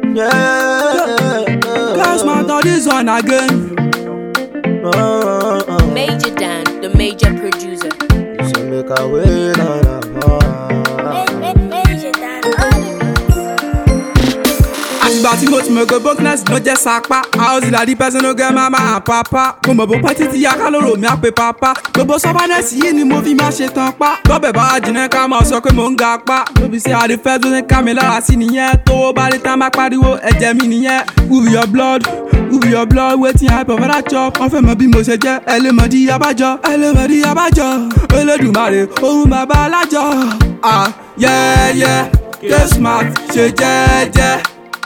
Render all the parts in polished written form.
Class man, now this one again. Major Dan, the major producer. So make a way Major Dan, Àtìgbà tí mo ti mọ̀ pé brokenness ló jẹ́ sapa. House la di person no get mama and papa. Mo mọ̀ bó pẹ́ títí ya ká lóró mi á pe papa. Gbogbo stubbornness yìí ni mo fi máa ṣe tán pa. Tọ́bẹ̀ bá jìnnà ká máa sọ pé mò ń ga pa. Tóbi ṣe àdìfẹ́ tó ní ká mi lára sí nìyẹn. Tówó bá dé tán bá pariwo ẹ̀jẹ̀ mi nìyẹn. Who be your blood? Who be your blood? Wetin I prefer chop. Wọ́n fẹ́ mọ bí mo ṣe jẹ́. Ẹ lè mọ̀ di abájọ. Ẹ lè mọ̀ di abájọ. Olódùmarè ohun bàbá alájọ. Yeah, yeah. Get smart, ṣe jẹ́jẹ́.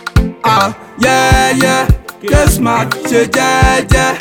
Yeah, get smart, ṣe jẹ́jẹ́.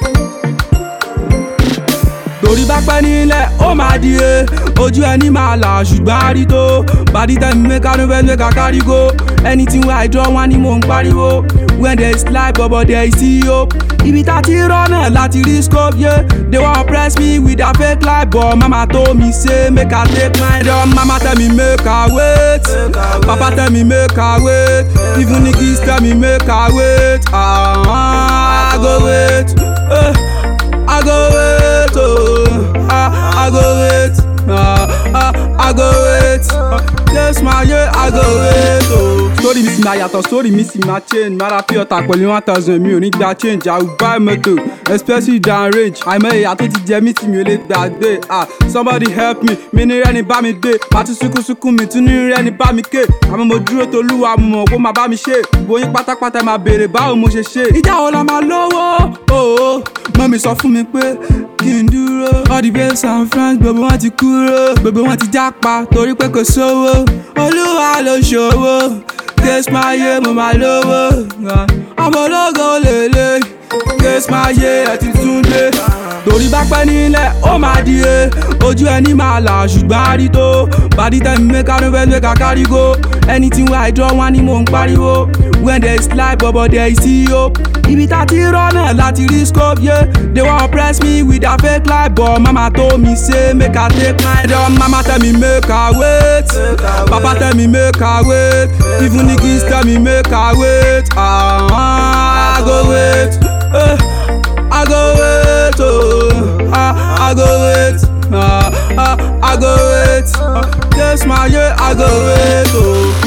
Torí bá pẹ́ nílẹ̀, ó máa di e. Ojú ẹni máa là ṣùgbọ́n a rí tó. Bàdí tẹ̀mí mẹ́ka ló fẹ́ mẹ́ka kárígó. Anything wey I draw wá ni mò ń pariwo. When there is life, but there is hope. Ibi tá ti rọ́nà láti rí scope, yeah. They wan oppress me with their fake life, but mama told me say make I take my dumb. Mama tell me make I wait. Papa tell me make I wait. Even niggas tell me make I wait. I go wait. I go wait. I go wait. I go wait. Yes, my yeah, I go wait. Story mi sì máa yàtọ̀, story mi sì máa change. Mara pure ta pẹ̀lú 1000 mi ò ní gba change. I will buy motor, especially down range. Àìmọ̀ ìyá tó ti jẹ mí tí mi ò lè gbàgbé. Somebody help me, mi ní rẹ́ni bá mi gbé. Màá tún sunkún mi tún ní rẹ́ni bá mi ké. Àmọ́ mo dúró tolúwa mo mọ̀ kó máa bá mi ṣe. Bóyin pátápátá máa béèrè báwo mo ṣe ṣe. Ìjà wo la máa lówó? Mọ́mí sọ fún mi pé kí n dúró. All the babes and friends gbogbo wọn ti kúrò. Gbogbo wọn ti jápa torí pé kò sówó. Olúwa ló ṣòwò. Case my year, mo máa lówó. Ọmọ ológo lèlè. Case my year, ẹ ti tún dé. Torí bá pẹ́ nílẹ̀, ó máa di e. Ojú ẹni máa là ṣùgbọ́n a rí tó. Bàdí tẹ̀mí mẹ́ka ló fẹ́ mẹ́ka kárígó. Anything wey I draw wá ni mò ń pariwo. When there is life, but there is hope. Ibi tá ti rọ́nà láti rí scope, yeah. They wan oppress me with their fake life, but mama told me say make I take my dumb. Mama tell me make I wait. Papa tell me make I wait. Even niggas tell me make I wait. I go wait. I go wait. I go wait. I go wait. Yes, my yeah, I go wait.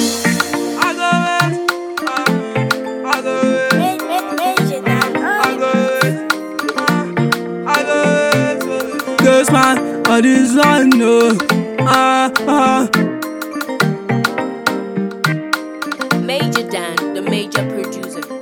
Cause man, all this I know. Major Dan, the major producer.